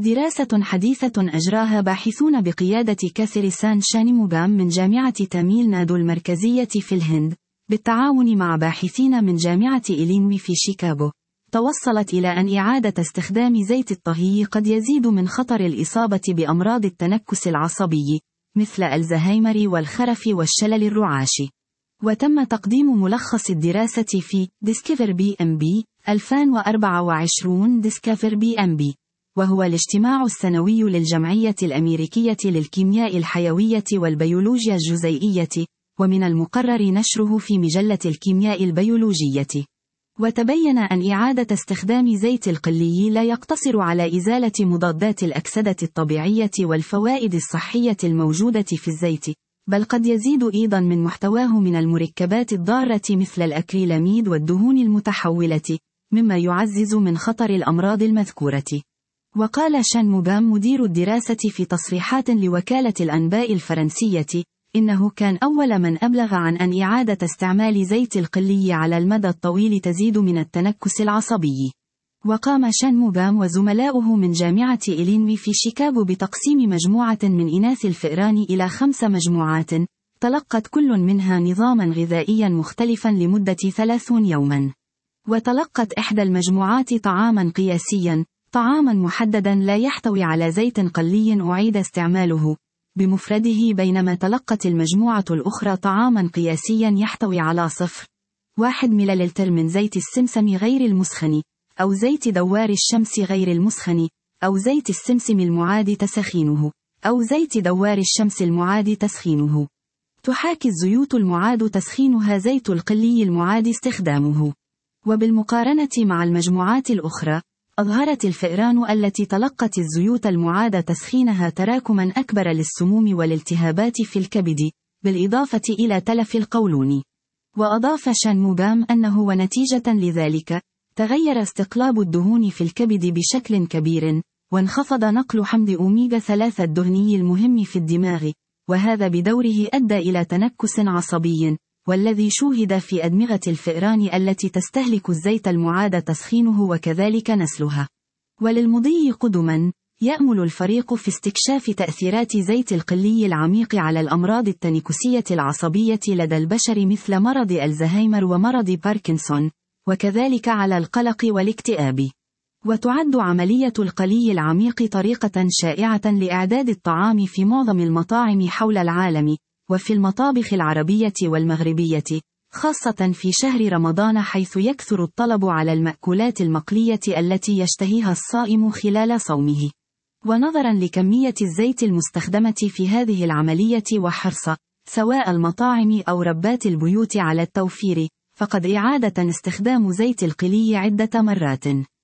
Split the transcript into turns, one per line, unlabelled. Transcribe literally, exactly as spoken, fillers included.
دراسة حديثة أجراها باحثون بقيادة كاثريسان شانموغام من جامعة تاميل نادو المركزية في الهند، بالتعاون مع باحثين من جامعة إلينوي في شيكاغو، توصلت إلى أن إعادة استخدام زيت الطهي قد يزيد من خطر الإصابة بأمراض التنكس العصبي، مثل الزهايمر والخرف والشلل الرعاشي. وتم تقديم ملخص الدراسة في Discover بي إم بي ألفين وأربعة وعشرين Discover بي إم بي، وهو الاجتماع السنوي للجمعية الأمريكية للكيمياء الحيوية والبيولوجيا الجزيئية، ومن المقرر نشره في مجلة الكيمياء البيولوجية. وتبين أن إعادة استخدام زيت القلي لا يقتصر على إزالة مضادات الأكسدة الطبيعية والفوائد الصحية الموجودة في الزيت، بل قد يزيد أيضا من محتواه من المركبات الضارة مثل الأكريلاميد والدهون المتحولة، مما يعزز من خطر الأمراض المذكورة. وقال شانموغام مدير الدراسة في تصريحات لوكالة الأنباء الفرنسية إنه كان أول من أبلغ عن أن إعادة استعمال زيت القلي على المدى الطويل تزيد من التنكس العصبي. وقام شانموغام وزملاؤه من جامعة إلينوي في شيكاغو بتقسيم مجموعة من إناث الفئران إلى خمس مجموعات، تلقت كل منها نظاما غذائيا مختلفا لمدة ثلاثين يوما. وتلقت إحدى المجموعات طعاما قياسيا، طعاما محددا لا يحتوي على زيت قلي أعيد استعماله بمفرده، بينما تلقت المجموعة الأخرى طعاما قياسيا يحتوي على صفر واحد مللتر من زيت السمسم غير المسخن، أو زيت دوار الشمس غير المسخن، أو زيت السمسم المعاد تسخينه، أو زيت دوار الشمس المعاد تسخينه. تحاكي الزيوت المعاد تسخينها زيت القلي المعاد استخدامه. وبالمقارنة مع المجموعات الأخرى، أظهرت الفئران التي تلقت الزيوت المعاد تسخينها تراكما أكبر للسموم والالتهابات في الكبد، بالإضافة إلى تلف القولون. وأضاف شانموغام أنه ونتيجة لذلك، تغير استقلاب الدهون في الكبد بشكل كبير، وانخفض نقل حمض أوميغا ثلاثة الدهني المهم في الدماغ، وهذا بدوره أدى إلى تنكس عصبي، والذي شوهد في أدمغة الفئران التي تستهلك الزيت المعاد تسخينه وكذلك نسلها. وللمضي قدما، يأمل الفريق في استكشاف تأثيرات زيت القلي العميق على الأمراض التنكسية العصبية لدى البشر مثل مرض الزهايمر ومرض باركنسون، وكذلك على القلق والاكتئاب. وتعد عملية القلي العميق طريقة شائعة لإعداد الطعام في معظم المطاعم حول العالم، وفي المطابخ العربية والمغربية، خاصة في شهر رمضان حيث يكثر الطلب على المأكولات المقلية التي يشتهيها الصائم خلال صومه. ونظرا لكمية الزيت المستخدمة في هذه العملية وحرص سواء المطاعم أو ربات البيوت على التوفير، فقد إعادة استخدام زيت القلي عدة مرات.